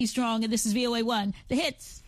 Strong, and this is VOA1, The Hits.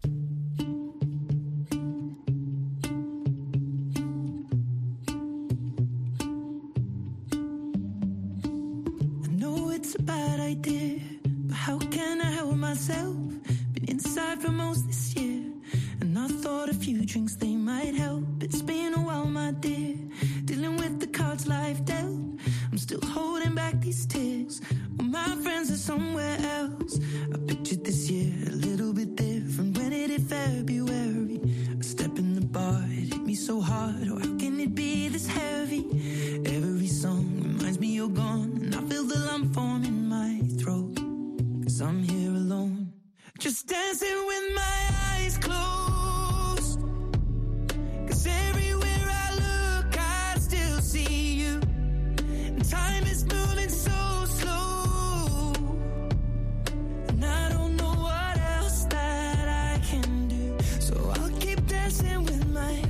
I know it's a bad idea, but how can I help myself? Been inside for most this year, and I thought a few drinks, they might help. It's been a while, my dear, dealing with the cards life dealt. I'm still holding back these tears, well, my friends are somewhere else. I pictured this year a little bit different. When it hit February, a step in the bar, it hit me so hard. Oh, how can it be this heavy? Every song reminds me you're gone, and I feel the lump form in my throat, 'cause I'm here alone, just dancing with my eyes closed. 'Cause everywhere I look, I still see you. And time is moving so slow, and I don't know what else that I can do. So I'll keep dancing with my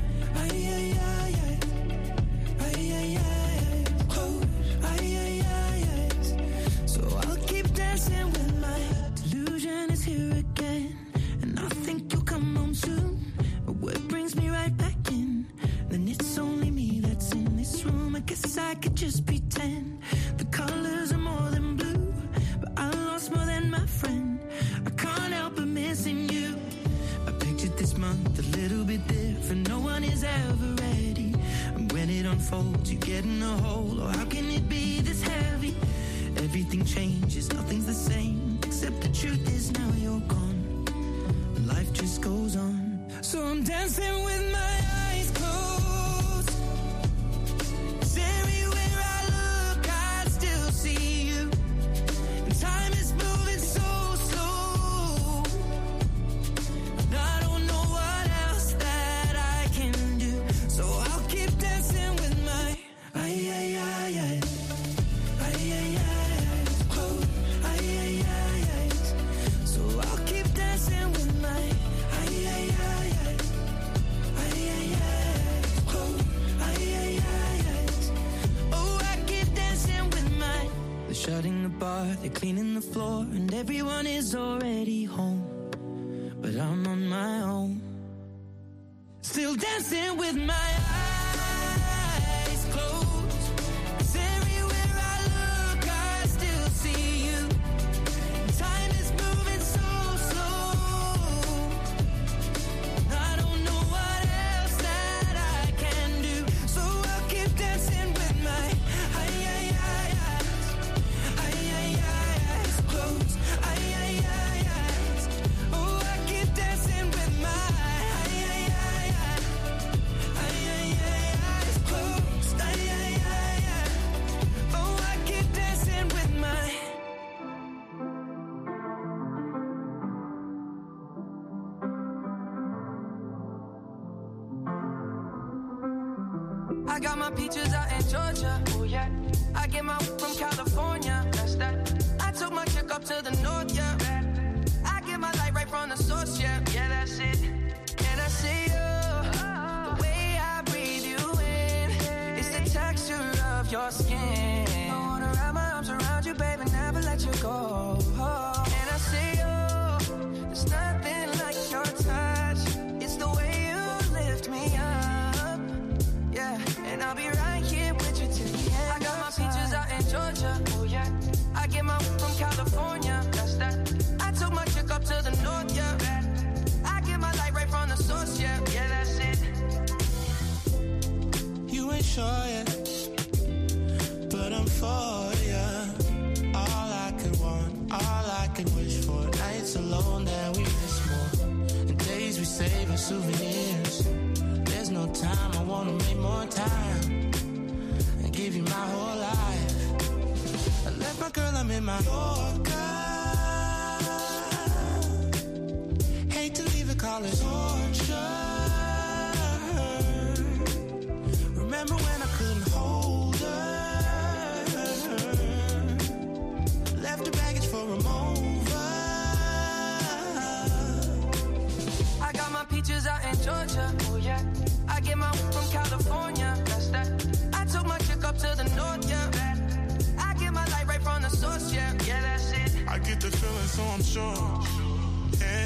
close. So I'll keep dancing with my delusion is here again, and I think you'll come home soon. But what brings me right back in? Then it's only me that's in this room. I guess I could just pretend the colors are more than blue, but I lost more than my friend. I can't help but missing you. I pictured this month a little bit different. No one is ever ready, and when it unfolds, you get in a hole. Oh, how can it be this heavy? Everything changes, nothing's the same, except the truth is now you're gone, and life just goes on. So I'm dancing with my eyes closed. 'Cause everywhere I look, I still see you. And time is moving so slow, and I don't know what else that I can do. So I'll keep dancing with my closed. So I'll keep dancing with my closed. Oh, I keep dancing with my. They're shutting the bar, they're cleaning the floor, and everyone is already home, but I'm on my own, still dancing with my eyes closed. 'Cause everywhere I look, I still see you. Time is moving so slow, I don't know what else that I can do. So I'll keep dancing with my eyes closed. Oh, I keep dancing with my eyes closed. Oh, I keep dancing with my. I got my peaches out in Georgia, oh yeah. I get my from California, that's that. I took my chick up to the north, yeah. I get my light right from the source, yeah. Yeah, that's it. And I see you, the way I breathe you in, it's the texture of your skin. I wanna wrap my arms around you, baby, never let you go. And I see you, there's nothing like your touch. It's the way you lift me up, yeah. And I'll be right here with you till the end. I got my peaches out in Georgia, oh yeah. I get my from California, that's that. I took my chick up to the north, yeah. I get my light right from the source, yeah. Yeah, that's it. You ain't sure yet, but I'm for ya. All I could want, all I could wish for. Nights alone that we miss more, and days we save as souvenirs. There's no time, I wanna make more time and give you my whole life. I left my girl, I'm in my Yorker. Hate to leave it, call it torture. Remember when I couldn't hold her? Left her baggage for a mover. I got my peaches out in Georgia, oh yeah. I get my from California, that's that. I took my chick up to the north, yeah. I get my light right from the source, yeah. Yeah, that's it. I get the feeling, so I'm sure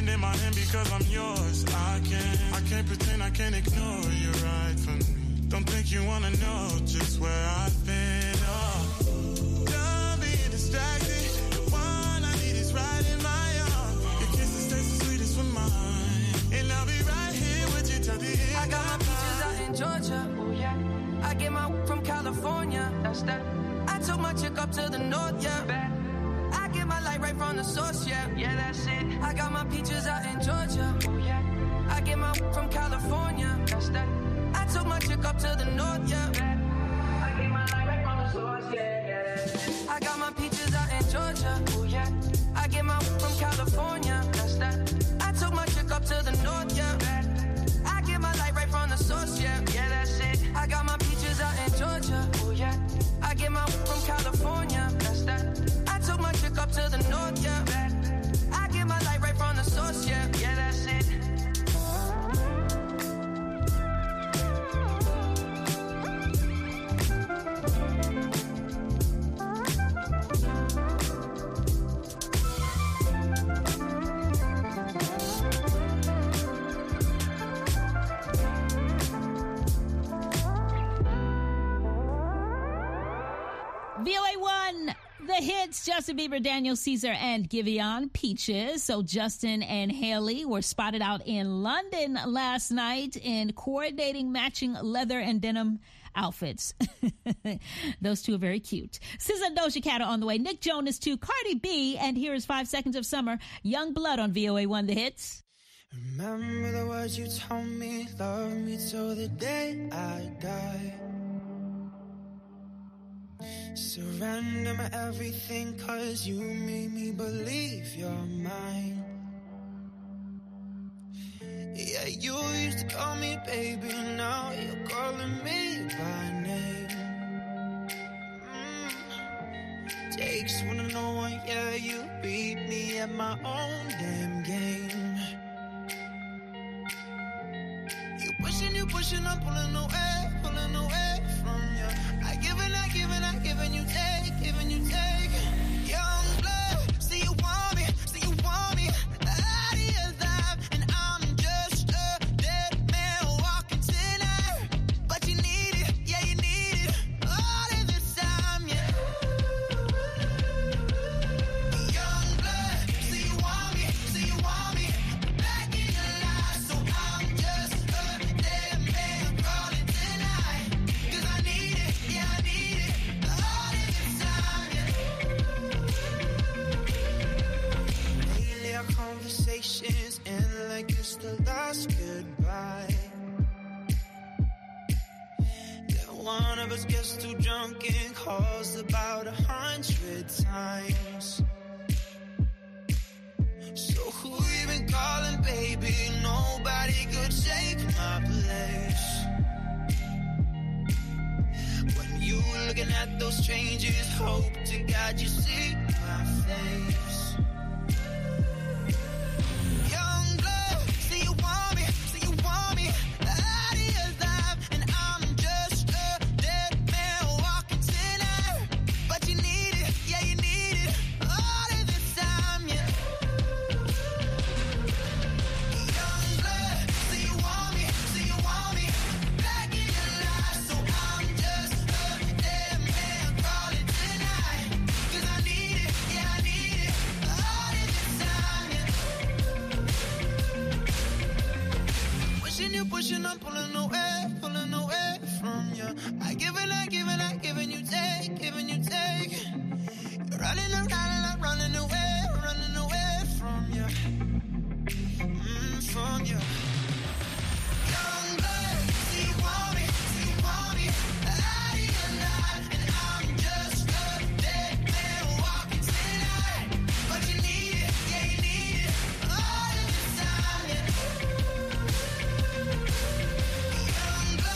hand in my hand because I'm yours. I can't pretend, I can't ignore you right from me. Don't think you wanna know just where I've been. Oh, done being distracted. The one I need is right in my arms. Your kisses taste the sweetest for mine, and I'll be right here with you till the end. I got my peaches out in Georgia. Oh yeah. I get my from California. That's that. I took my chick up to the north, yeah. I get my light right from the source, yeah. Yeah, that's it. I got my peaches out in Georgia. Oh yeah. I get my from California. That's that. I took my chick up to the north, yeah. I get my light right from the source, yeah. I got my peaches out in Georgia. Oh yeah. I get my from California. That's that. I took my chick up to the north, yeah. I get my light right from the source, yeah. Yeah, that's it. I got my peaches out in Georgia. Oh yeah. I get my from California. That's that. I took my chick up to the north, yeah. I get my light right from the source, yeah. Yeah, that's it. VOA1, the hits, Justin Bieber, Daniel Caesar, and Giveon, Peaches. So Justin and Haley were spotted out in London last night in coordinating matching leather and denim outfits. Those two are very cute. SZA and Doja Cat are on the way. Nick Jonas too, Cardi B, and here is 5 Seconds of Summer, Young Blood on VOA1, the hits. Remember the words you told me, love me till the day I die. Surrender my everything, cause you made me believe you're mine. Yeah, you used to call me baby, now you're calling me by name. Takes one to know one, yeah, you beat me at my own damn game. You pushing, I'm pulling away from you. I giving you take. Young blood, see you want me, out of your life, and I'm just a dead man walking tonight. But you need it, yeah, you need it, all of this time, yeah. Young blood, see you want me, back in your life, so I'm just a dead man crawling tonight. 'Cause I need it, yeah, I need it, all of this time, yeah. Lately our conversations end like it's the last goodbye. Yeah, one of us gets too drunk and calls about 100 times. So who you been calling, baby? Nobody could take my place. When you looking at those strangers, hope to God you see my face. Young blood, see you want me, out of your life, and I'm just a dead man walking tonight. But you need it, yeah, you need it, all of this time, yeah. Young blood, see you want me, back in your life, so I'm just a dead man crawling tonight. 'Cause I need it, yeah, I need it, all of this time, yeah. Pushing, I'm pulling away from you. I giving you take. You're running around, I'm running away from you. From you. Young blood, see you want me, out of your life, and I'm just a dead man walking tonight. But you need it, yeah, you need it, all of this time, yeah. Young blood.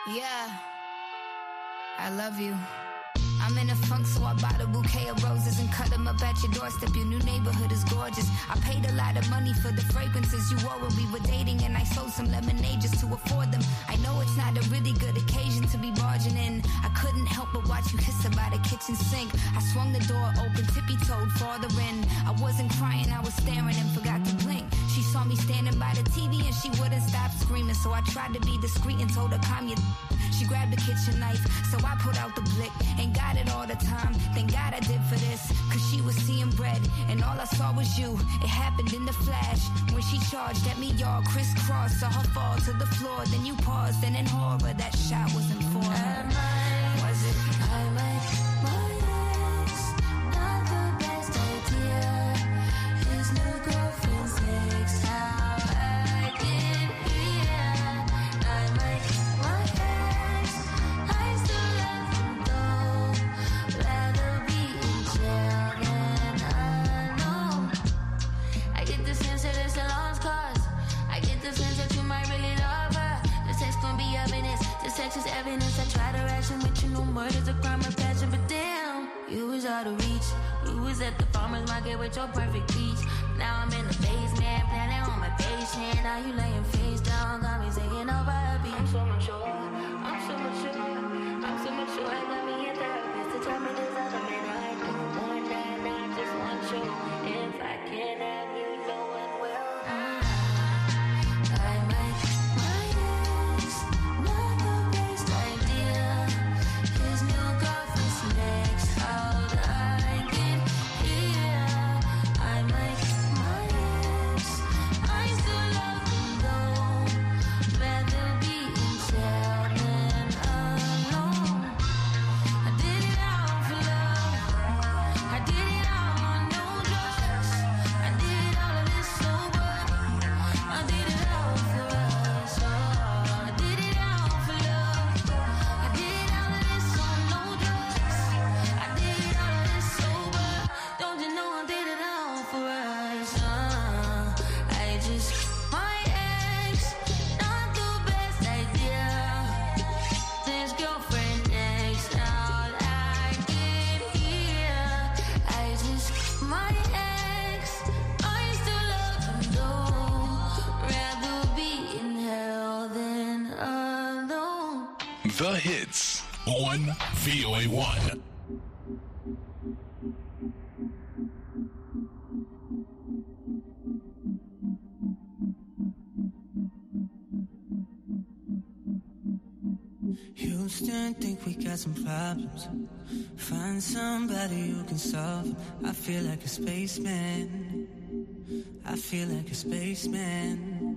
Yeah, I love you. I'm in a funk, so I bought a bouquet of roses and cut them up at your doorstep. Your new neighborhood is gorgeous. I paid a lot of money for the fragrances you wore when we were dating, and I sold some lemonade just to afford them. I know it's not a really good occasion to be barging in. I couldn't help but watch you kiss her by the kitchen sink. I swung the door open, tippy-toed farther in. I wasn't crying, I was staring and forgot to blink. She saw me standing by the TV and she wouldn't stop screaming, so I tried to be discreet and told her, calm your... She grabbed the kitchen knife, so I put out the blick. Ain't got it all the time, thank God I did for this. Cause she was seeing bread, and all I saw was you. It happened in the flash, when she charged at me, y'all crisscross. Saw her fall to the floor, then you paused, and in horror, that shot wasn't for her. Was it? I might, my ex, not the best idea. His new girlfriend's next, how I get here. I might, my ex, I still love him though. Rather be in jail than alone. I get the sense that it's a lost cause. I get the sense that you might really love her. The sex gon' be evidence. The sex is evidence. I try to ration with you, no murder's a crime or passion, but damn, you was out of reach. You was at the farmer's market with your perfect peach. Now I'm in the basement, planning on my patient. Now you laying face down, got me singing over a beat. I'm so mature, I'm so mature, I'm so mature. I got me a therapist to tell me there's other men I don't want that, I just want you. If I can't have you, no one will. I might, my ex, not the best idea. His new girlfriend's next, how'd I get here? I might, my ex, I still love him though. Rather be in jail than alone. I did it all for love. I did it all on no drugs. I did all of this sober. I did it all for us. I did it all for love. I did all of this on no drugs. I did all of this sober. Don't you know I did it all for us? I just, my ex, not the best idea. This girlfriend next, how'd I get here? I just, my ex, I still love him though. Rather be in hell than alone. The hits on VOA1. Houston, think we got some problems. Find somebody who can solve them. I feel like a spaceman. I feel like a spaceman.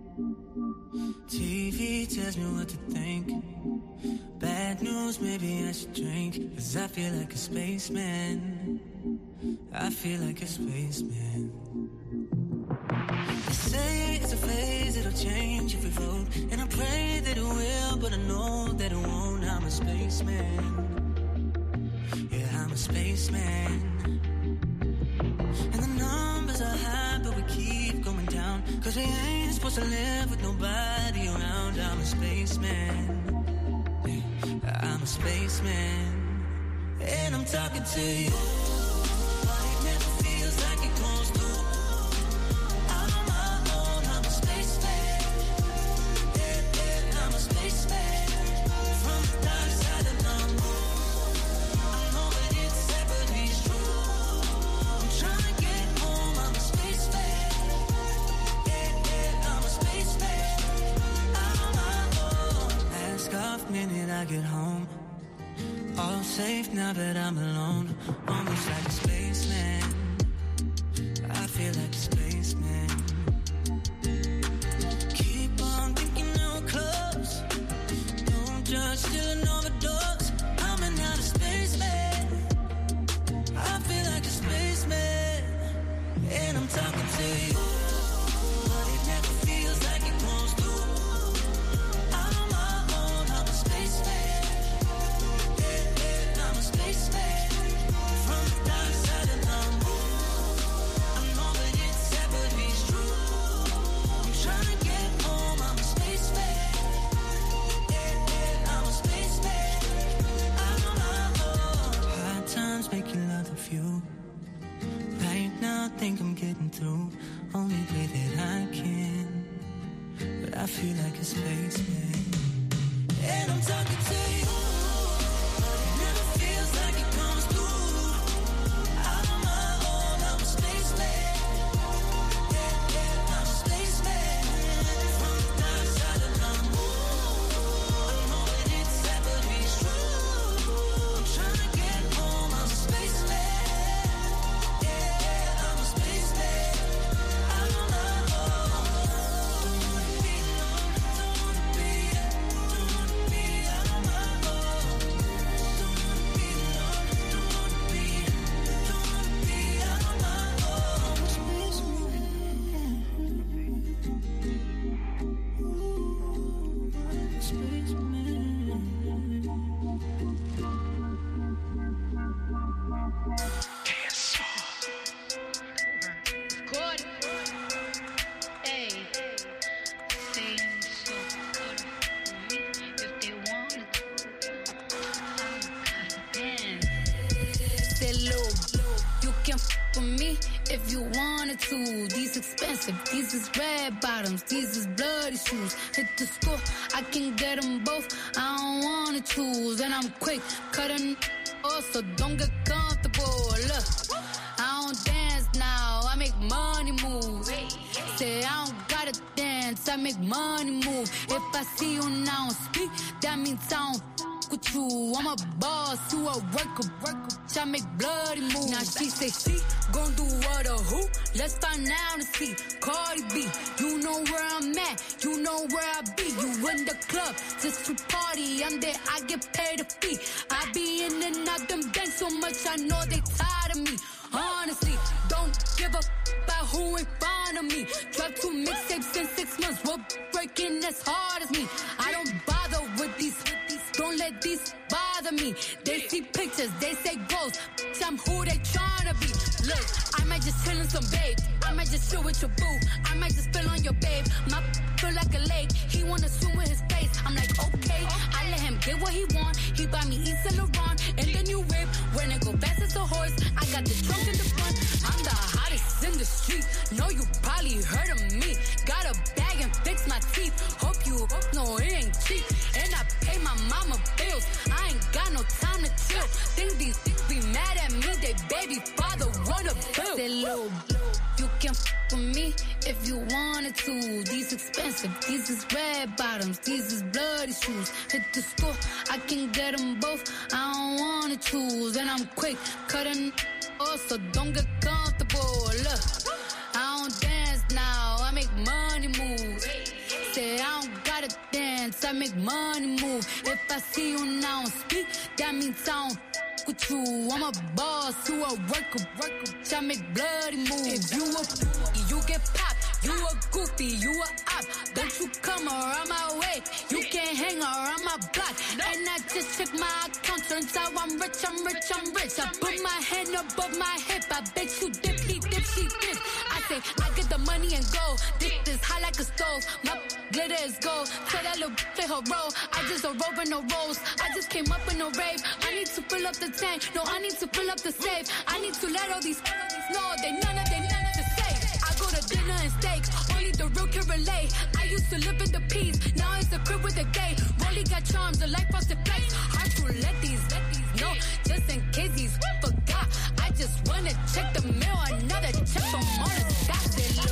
TV tells me what to think. Bad news, maybe I should drink. Cause I feel like a spaceman. I feel like a spaceman. They say it's a phase, it'll change if we vote. And I pray that it will, but I know that it won't. I'm a spaceman. Yeah, I'm a spaceman. And the numbers are high, but we keep going down. Cause we ain't supposed to live with nobody around. I'm a spaceman. Yeah, I'm a spaceman. And I'm talking to you. But it never feels like it goes through. Minute I get home, all safe now that I'm alone. Almost like a spaceman. I feel like a spaceman. Keep on thinking now we're close. Don't judge, still an overdose. I'm an outer spaceman. I feel like a spaceman. And I'm talking to you. But it never feels like it goes through. to. Only way that I can. But I feel like a spaceman. And I'm talking to you. It never feels like it comes through. I'm on my own, I'm a spaceman. Yeah, I'm a spaceman. From the dark side of the moon. I know that it's sad, but it's true. I'm trying to get home, I'm a spaceman. Yeah, I'm a spaceman. I'm on my own. Don't wanna be alone, don't wanna be on my own. Don't wanna be alone, don't wanna be on my own. Good. Hey, saying so good for me if they wanted to. Damn. Say low, you can f with me if you wanted to. These expensive, these is red bottoms, these is bloody shoes. Hit the score, I can get them both. I don't wanna choose, and I'm quick cutting off, so don't get comfortable. Look, I don't dance now, I make money move. Say I don't gotta dance, I make money move. If I see you now speak, that means I don't f with you. I'm a boss, you a worker. I make bloody moves. Now she say she gon' do what or who? Let's find out and see. Cardi B, you know where I'm at, you know where I be. You in the club just to party, I'm there, I get paid a fee. I be in and out them banks so much, I know they tired of me. Honestly, don't give a about who in front of me. Drop 2 mixtapes in 6 months, we're breaking as hard as me. I don't bother with these, don't let these bother me. They see pictures, they say goals, I'm who they tryna be. Look, I might just chill in some babe, I might just chill with your boo, I might just spill on your babe. My feel like a lake, he wanna swim with his face. I'm like, okay, I let him get what he want. He buy me East Saint Laurent and the new whip. When it go fast as a horse, I got the trunk in the front. I'm the hottest in the street, know you probably heard of me. Got a bag and fix my teeth, hope you know it ain't cheap. And I pay my mama bills, I ain't got no time to chill. Think these be mad at me, they baby father wanna bill. Say low, you can f with me if you wanted to. These expensive, these is red bottoms, these is bloody shoes. Hit the score, I can get them both, I don't wanna choose. And I'm quick cutting off, so don't get comfortable. Look, I don't dance now, I make money move. Say I don't gotta dance, I make money move. If I see you now speak, that means I don't with you. I'm a boss, you a worker. I make bloody moves. If you a you get popped. You a goofy, you a op. Don't you come around my way. You can't hang around my block. And I just check my account. Turns out I'm rich. I put my hand above my hip. I bet you dip, he dip, she dip. I say, I get the money and go. This is hot like a stove. My glitter is gold. Tell that little play her role. I just a rope and no rolls. I just came up in a rave. I need to fill up the tank. No, I need to fill up the safe. I need to let all these know they none of to say. I go to dinner and steak. Only the real can relate. I used to live in the peace. Now it's a crib with a gay. Rolly got charms. The life frosted flakes. Hard to let these know. Just in case he's forgot. I just wanna check the mail. Another check from on the dot.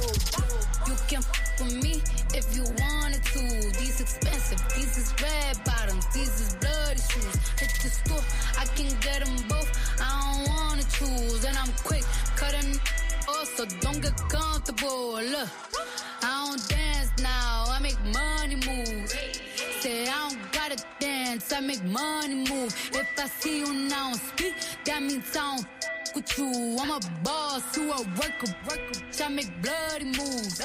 You can f with me if you wanted to. These expensive. These is red bottoms. These is bloody shoes. Hit the store. I can get them both. I don't wanna choose. And I'm quick cutting off, so don't get comfortable. Look, I don't dance now, I make money move. Say I don't gotta dance, I make money move. If I see you now speak, that means I don't with you. I'm a boss, you a worker. I make bloody moves.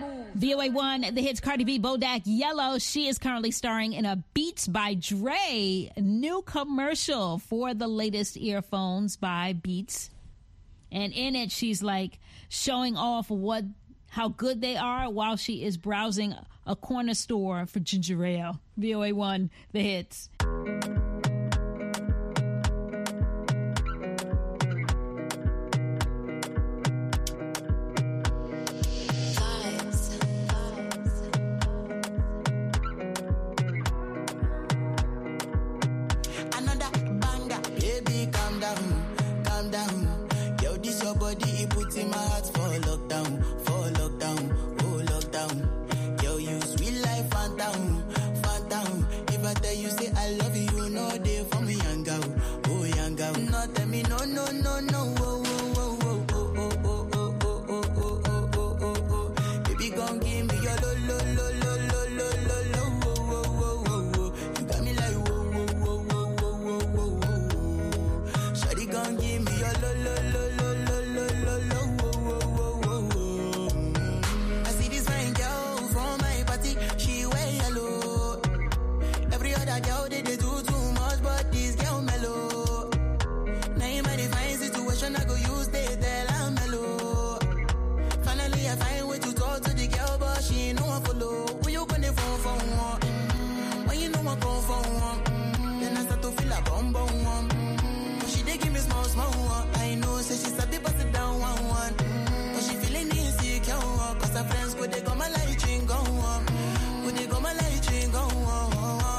VOA1, the hits Cardi B, Bodak Yellow. She is currently starring in a Beats by Dre new commercial for the latest earphones by Beats. And in it, she's like showing off how good they are while she is browsing a corner store for ginger ale. VOA1, the hits. body, it puts in my heart for lockdown, oh lockdown. Yo, you sweet life, phantom, phantom. If I tell you say I love you, no day for me, young girl, oh young girl. No tell me no, no, no, no, oh, oh, oh, oh, oh, oh, oh, oh, oh, oh, oh, oh, oh, oh. Baby, gon' give me your lo, lo, lo, lo, lo, lo, lo, lo, oh, oh, oh, oh, oh. You got me like whoa, whoa, whoa, whoa, whoa, whoa, whoa, whoa. Shawty gon' give me your lo, lo, lo, lo, lo, lo, lo, lo, oh, oh, oh, oh, oh. I see this fine girl from my party, she wear yellow. Every other girl they do too much, but this girl mellow. Now in my divine situation, I go use they tell I'm mellow. Finally I find way to talk to the girl, but she ain't no one follow. Who you gonna phone for one? When you know I come for one, then I start to feel a bum bum one. But she dey give me small small one. I know say she start to pass it down one. But she feeling insecure, cause her friends go they go my light ring go on. Go they go my light ring go on.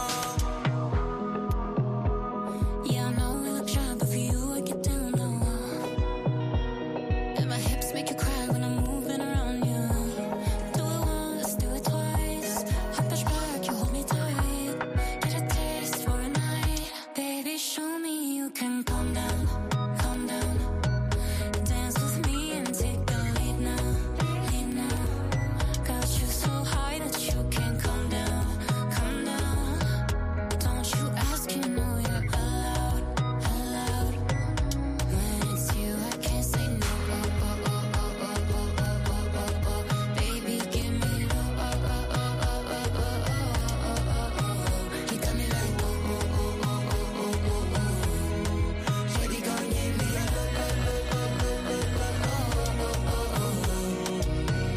Yeah, I know we look shy, but for you I get down low. And my hips make you cry when I'm moving around you. Do it once, do it twice. I push back, you hold me tight. Get a taste for a night. Baby, show me you can calm down, calm down. Dance with me and take the lead now, lead now. Got you so high that you can't come down, come down. Don't you ask, you know you're allowed, allowed. When it's you, I can't say no. Oh, oh, oh, oh, oh, oh, oh, oh, oh, oh. Baby, give me low. Oh, oh, oh, oh, oh, oh, oh, oh, oh. You got me like whoa, whoa, whoa, whoa, whoa, whoa, whoa. Shawty gon' give me a low, low, low, low, low, low, low, oh, oh,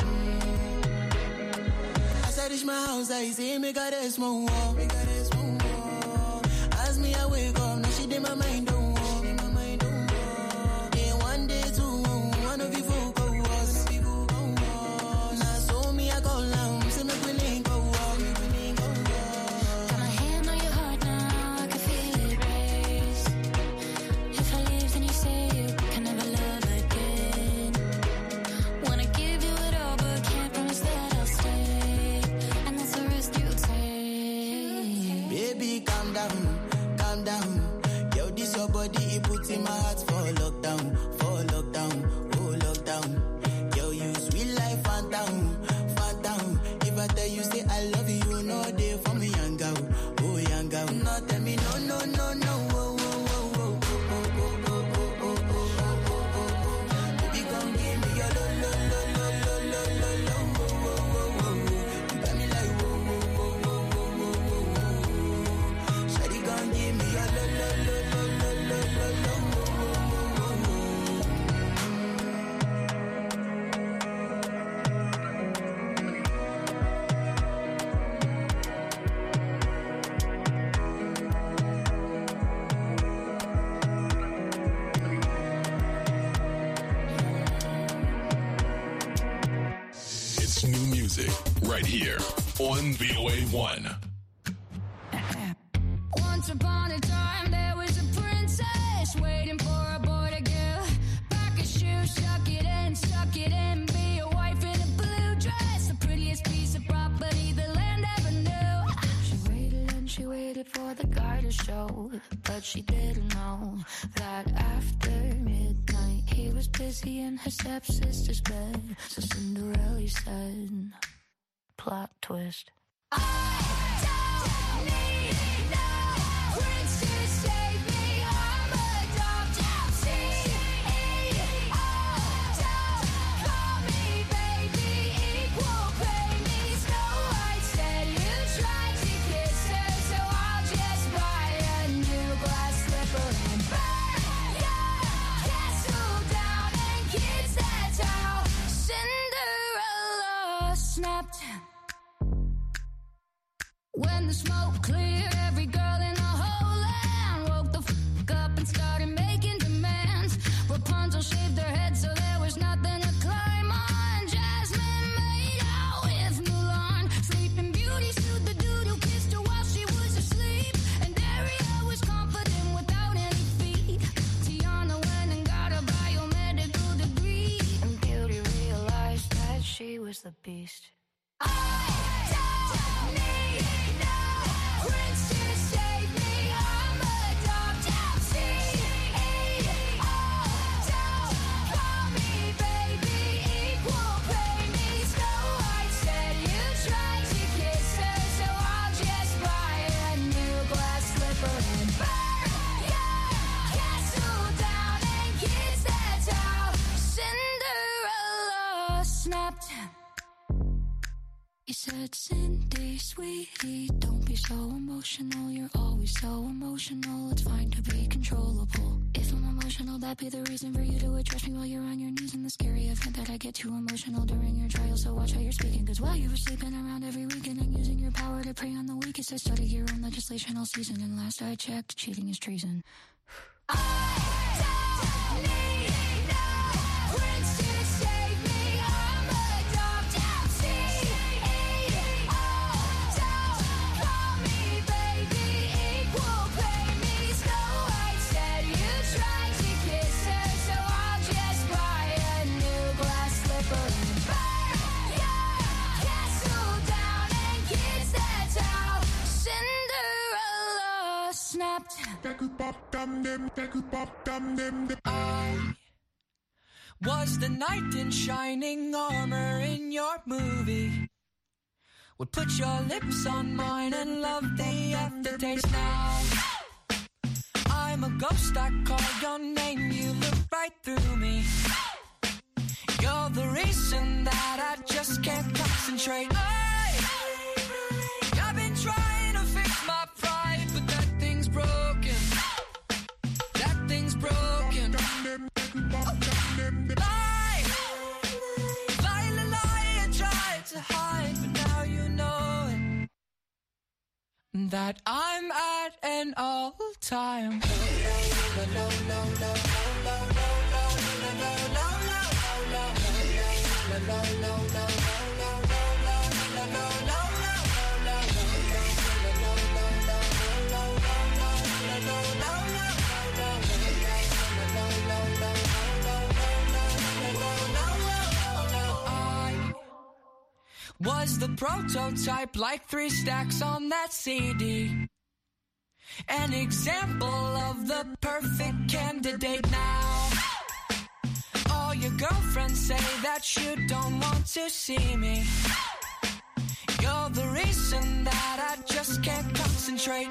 oh. As I reach my house, I see me got a small wall. As me I wake up, now she did my mind don't walk. Then one day two, one of you folk go was. Now so me I go long, say me we link go walk. Got my hand on your heart now, I can feel it race. If I leave, then you say you can never love again. Wanna give you it all, but can't promise that I'll stay. And that's the risk you take. Baby, calm down, calm down. Yo, this your body, it puts in my heart for lockdown, oh lockdown. Yo, you sweet life, phantom, phantom. If I tell you say I love you, no day for me, young girl, oh young girl. No, tell me no, no, no, no, oh, oh, oh, oh, oh, oh, oh, oh, oh, oh, oh, oh, oh. Baby, gon' give me your lo, lo, lo, lo, lo, lo, lo, lo, oh, oh, oh, oh, oh. You got me like whoa, whoa, whoa, whoa, whoa, whoa, whoa, whoa. Shawty gon' give me your lo, lo, lo, lo, lo, lo, lo, lo, oh, oh, oh, oh, oh. It's new music right here on VOA1. Once upon a time, there was a princess waiting for a boy to give back a shoe, stuck it in, be a wife in a blue dress, the prettiest piece of property the land ever knew. She waited and she waited for the guy to show, but she didn't know that after midnight he was busy in her stepsister's bed. So Cinderella said, plot twist. I don't need no prince to save me. I'm adopted. CEO. Don't call me baby. Equal pay me. Snow White said you tried to kiss her, so I'll just buy a new glass slipper and burn your castle down. And kids, that's how Cinderella snapped. When the smoke cleared the beast. I don't need no prince to save me. I'm a dog down CEO. Don't call me baby, equal pay me. Snow White said you tried to kiss her, so I'll just buy a new glass slipper and burn your castle down and kiss that towel. Cinderella snapped. He said, Cindy, sweetie, don't be so emotional. You're always so emotional. It's fine to be controllable. If I'm emotional, that'd be the reason for you to address me while you're on your knees. In the scary event that I get too emotional during your trial, so watch how you're speaking. Cause while you were sleeping around every weekend and using your power to prey on the weakest, I studied your own legislation all season. And last I checked, cheating is treason. I don't need no prince to save me. I'm a dog down CEO. Don't call me baby, equal pay me. Snow White said you tried to kiss her, so I'll just buy a new glass slipper and burn your castle down and kiss that towel. Cinderella snapped. I was the knight in shining armor in your movie. Would put your lips on mine and love the aftertaste. Now I'm a ghost, I call your name, you look right through me. You're the reason that I just can't concentrate. I've been trying to fix my pride, but that thing's broken. That thing's broken. Lie, lie, lie, lie, I tried to hide, but now you know it. That I'm at an all-time. Was the prototype, like 3 stacks on that CD. An example of the perfect candidate. Now all your girlfriends say that you don't want to see me. You're the reason that I just can't concentrate.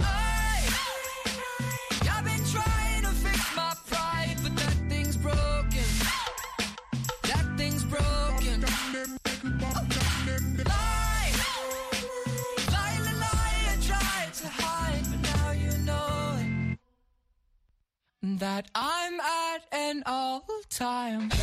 I've been trying to fix my pride, but that thing's broken. That thing's broken. Lie, lie, lie, lie, I tried to hide, but now you know it. That I'm at an all-time.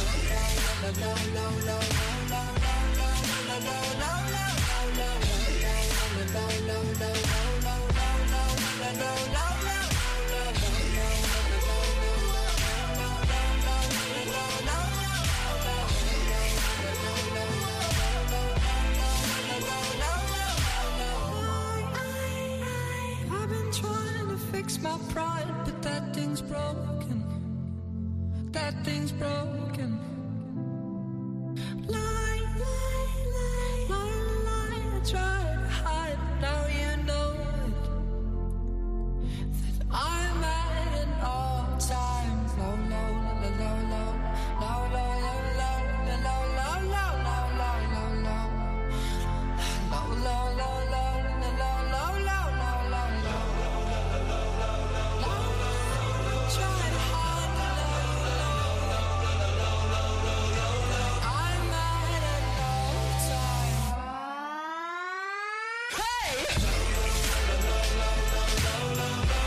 My pride, but that thing's broken. That thing's broken. Lie, lie, lie, lie, lie. I try to hide, now you know it. That